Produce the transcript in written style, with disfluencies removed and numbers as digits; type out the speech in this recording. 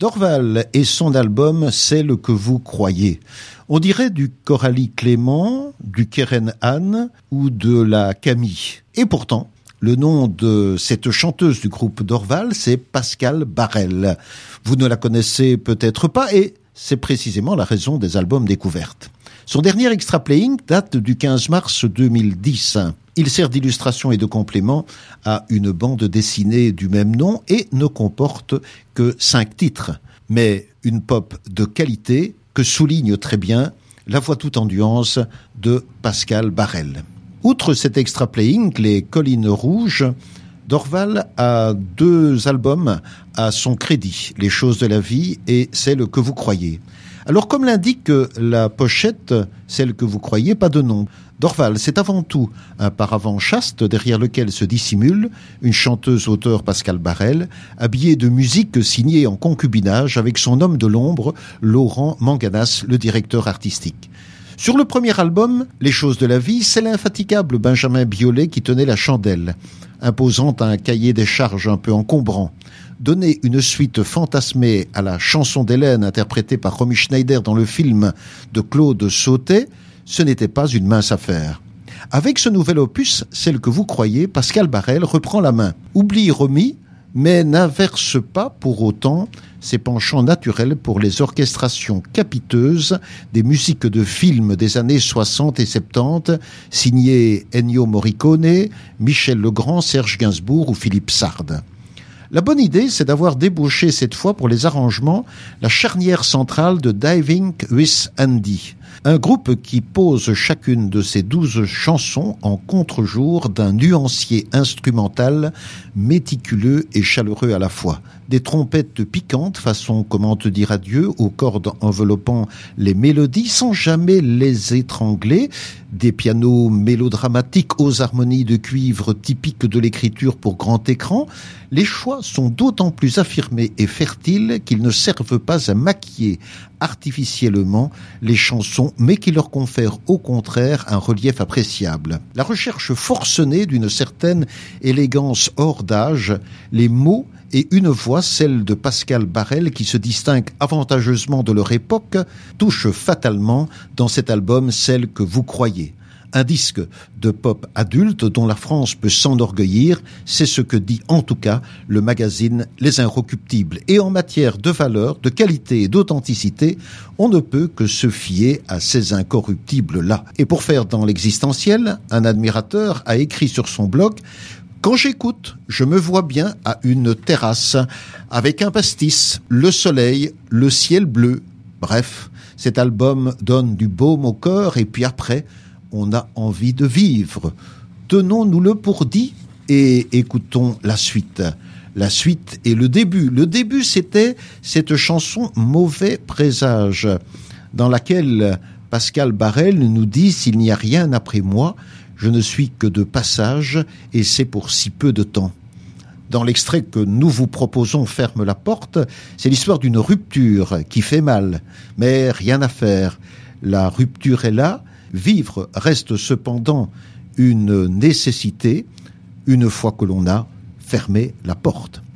Dorval et son album « Celle que vous croyez ». On dirait du Coralie Clément, du Keren Anne ou de la Camille. Et pourtant, le nom de cette chanteuse du groupe Dorval, c'est Pascale Barrel. Vous ne la connaissez peut-être pas et c'est précisément la raison des albums découvertes. Son dernier extra playing date du 15 mars 2010. Il sert d'illustration et de complément à une bande dessinée du même nom et ne comporte que 5 titres. Mais une pop de qualité que souligne très bien la voix toute en nuances de Pascale Barrel. Outre cet extra playing, Les Collines Rouges, Dorval a 2 albums à son crédit, Les Choses de la Vie et Celle que vous croyez. Alors comme l'indique la pochette, Celle que vous croyez, pas de nom. Dorval, c'est avant tout un paravent chaste derrière lequel se dissimule une chanteuse-auteure Pascale Barrel, habillée de musique signée en concubinage avec son homme de l'ombre, Laurent Manganas, le directeur artistique. Sur le premier album, Les Choses de la Vie, c'est l'infatigable Benjamin Biolay qui tenait la chandelle, imposant un cahier des charges un peu encombrant. Donner une suite fantasmée à la chanson d'Hélène interprétée par Romy Schneider dans le film de Claude Sautet, ce n'était pas une mince affaire. Avec ce nouvel opus, Celle que vous croyez, Pascale Barrel reprend la main. Oublie Romy, mais n'inverse pas pour autant ses penchants naturels pour les orchestrations capiteuses des musiques de films des années 60 et 70, signées Ennio Morricone, Michel Legrand, Serge Gainsbourg ou Philippe Sard. La bonne idée, c'est d'avoir débauché cette fois pour les arrangements la charnière centrale de Diving with Andy, un groupe qui pose chacune de ses 12 chansons en contre-jour d'un nuancier instrumental méticuleux et chaleureux à la fois. Des trompettes piquantes façon Comment te dire adieu aux cordes enveloppant les mélodies sans jamais les étrangler, des pianos mélodramatiques aux harmonies de cuivre typiques de l'écriture pour grand écran. Les choix sont d'autant plus affirmés et fertiles qu'ils ne servent pas à maquiller artificiellement les chansons, mais qui leur confèrent au contraire un relief appréciable. La recherche forcenée d'une certaine élégance hors d'âge, les mots et une voix, celle de Pascale Barrel, qui se distingue avantageusement de leur époque, touche fatalement dans cet album Celle que vous croyez. Un disque de pop adulte dont la France peut s'enorgueillir, c'est ce que dit en tout cas le magazine Les Inrecuptibles. Et en matière de valeur, de qualité et d'authenticité, on ne peut que se fier à ces incorruptibles-là. Et pour faire dans l'existentiel, un admirateur a écrit sur son blog: quand j'écoute, je me vois bien à une terrasse, avec un pastis, le soleil, le ciel bleu. Bref, cet album donne du baume au cœur et puis après, on a envie de vivre. Tenons-nous-le pour dit et écoutons la suite. La suite et le début. Le début, c'était cette chanson Mauvais présage, dans laquelle Pascale Barrel nous dit « S'il n'y a rien après moi, je ne suis que de passage et c'est pour si peu de temps ». Dans l'extrait que nous vous proposons, Ferme la porte, c'est l'histoire d'une rupture qui fait mal. Mais rien à faire. La rupture est là. Vivre reste cependant une nécessité une fois que l'on a fermé la porte.